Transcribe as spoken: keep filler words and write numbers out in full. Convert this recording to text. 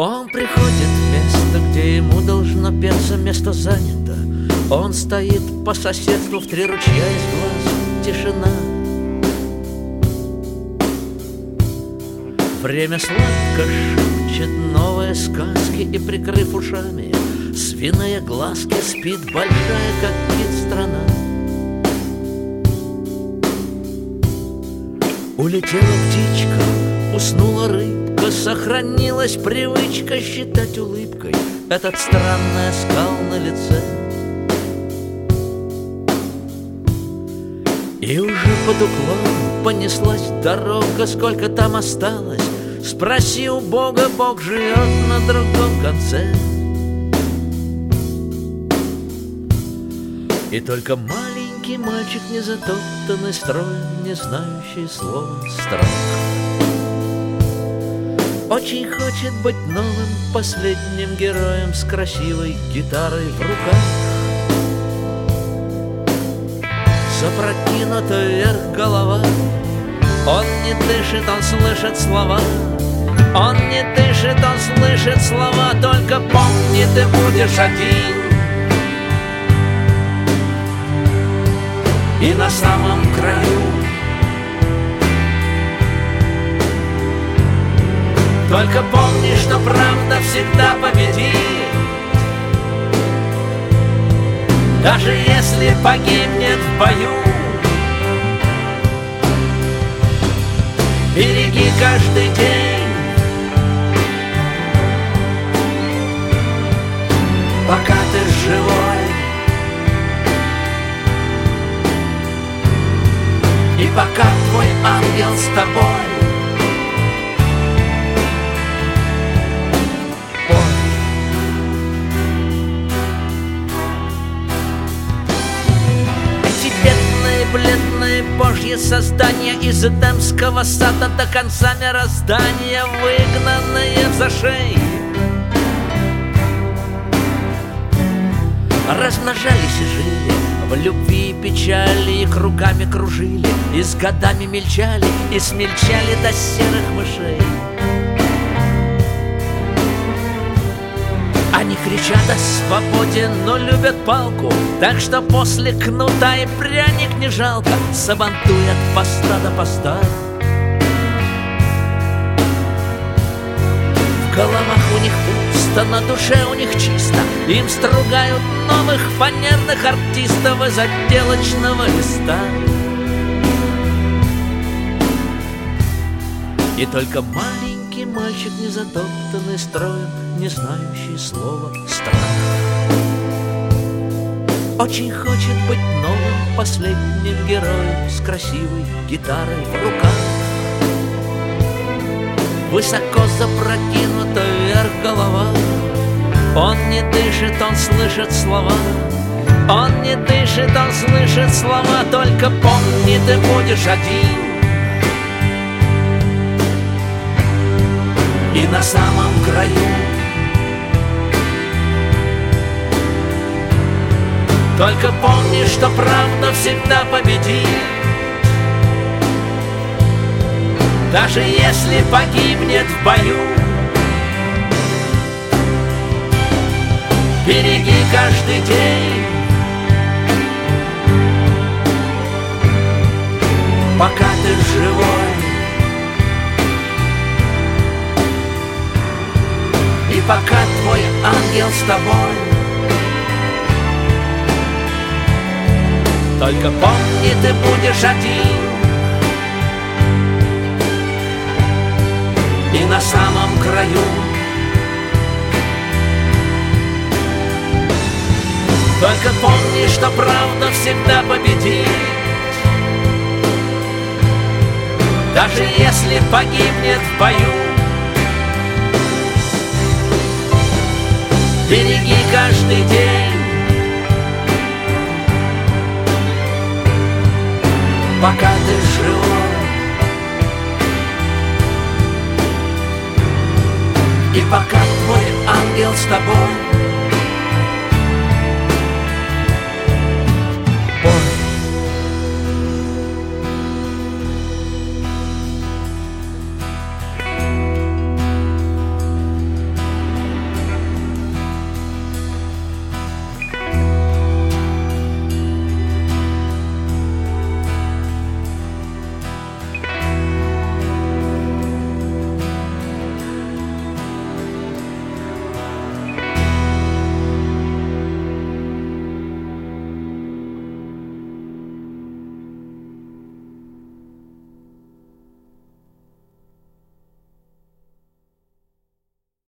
Он приходит в место, где ему должно петься, место занято. Он стоит по соседству, в три ручья из глаз тишина. Время сладко шепчет новые сказки, и, прикрыв ушами свиные глазки, спит большая, как кит, страна. Улетела птичка, уснула рыбка, сохранилась привычка считать улыбкой этот странный оскал на лице. И уже под уклон понеслась дорога, сколько там осталось, спроси у Бога, Бог живет на другом конце. И только маленький мальчик, незатоптанный строем, не знающий слова страх, очень хочет быть новым последним героем с красивой гитарой в руках. Запрокинута вверх голова, он не дышит, он слышит слова. Он не дышит, он слышит слова. Только помни, ты будешь один, и на самом краю. Только помни, что правда всегда победит, даже если погибнет в бою. Береги каждый день, пока ты живой, и пока твой ангел с тобой. Бледные божьи создания из Эдемского сада до конца мироздания, выгнанные в зашей, размножались и жили в любви и печали, и кругами кружили, и с годами мельчали, и смельчали до серых мышей. Они кричат о свободе, но любят палку, так что после кнута и пряник не жалко, сабантуют поста до поста. В головах у них пусто, на душе у них чисто, им стругают новых фанерных артистов из отделочного листа. И только маленький мальчик, незатоптанный строем, не знающий слова страх, очень хочет быть новым последним героем с красивой гитарой в руках. Высоко запрокинута вверх голова, он не дышит, он слышит слова. Он не дышит, он слышит слова. Только помни, ты будешь один, и на самом краю. Только помни, что правда всегда победит, даже если погибнет в бою. Береги каждый день, пока ты живой, и пока твой ангел с тобой. Только помни, ты будешь один, и на самом краю. Только помни, что правда всегда победит, даже если погибнет в бою. Береги каждый день, пока ты живой, и пока твой ангел с тобой.